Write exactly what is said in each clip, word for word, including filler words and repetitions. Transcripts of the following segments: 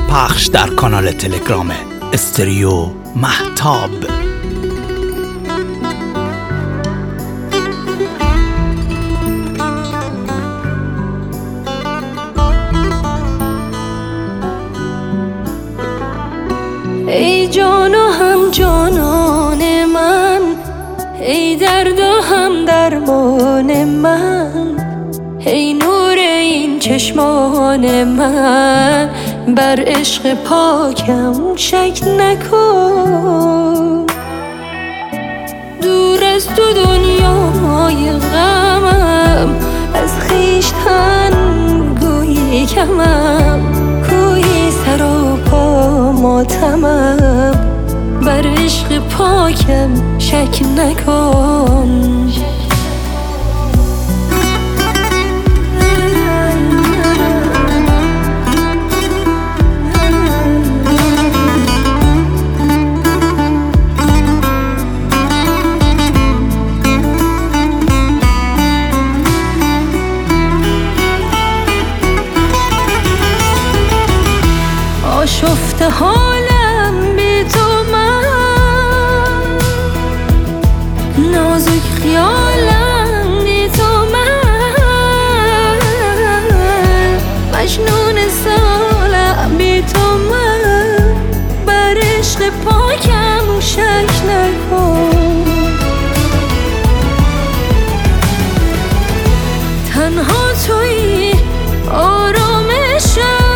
پخش در کانال تلگرام استریو مهتاب. ای جان و هم جانان من، ای درد و هم درمان من، ای نور این چشمان من، بر عشق پاکم شک نکن. دور از تو دنیای غمم، از خویشتن گویی کمم، کویی سر و پا ماتمم، بر عشق پاکم شک نکن. آشفته حالم بی تو من، نازک خیالم بی تو من، مجنون سالم بی تو من، بر عشق پاکم شک نکن. تنها تویی آرامشم،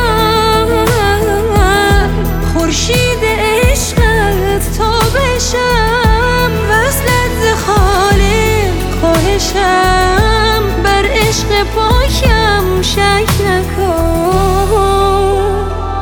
خورشید عشقت تا بشم، وصلت ز خالق خواهشم، بر عشق پاکم شک نکن.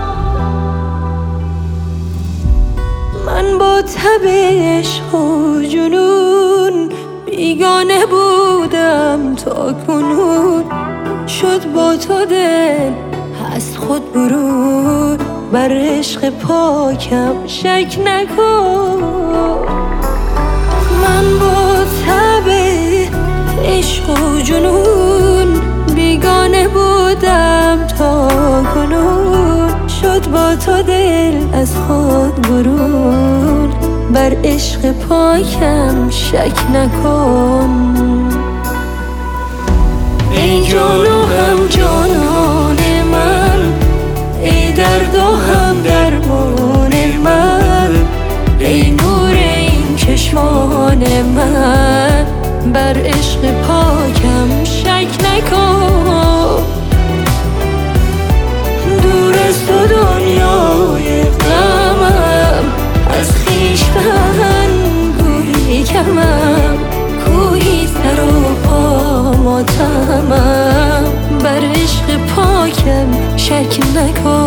من با تب عشق و جنون بیگانه بودم تا کنون، شد با تو دل از خود برون، بر عشق پاکم شک نکن. من با تب عشق و جنون بیگانه بودم تا کنون، شد با تو دل از خود برون، بر عشق پاکم شک نکن. ای جان و هم جانان من، ای درد و هم درمان من، ای نور این چشمان من، بر عشق پاکم شک نکن. دور از تو دنیای غمم، از خویشتن گویی کمم، کوهی سر و پا ماتمم، بر عشق پاکم شک نکن.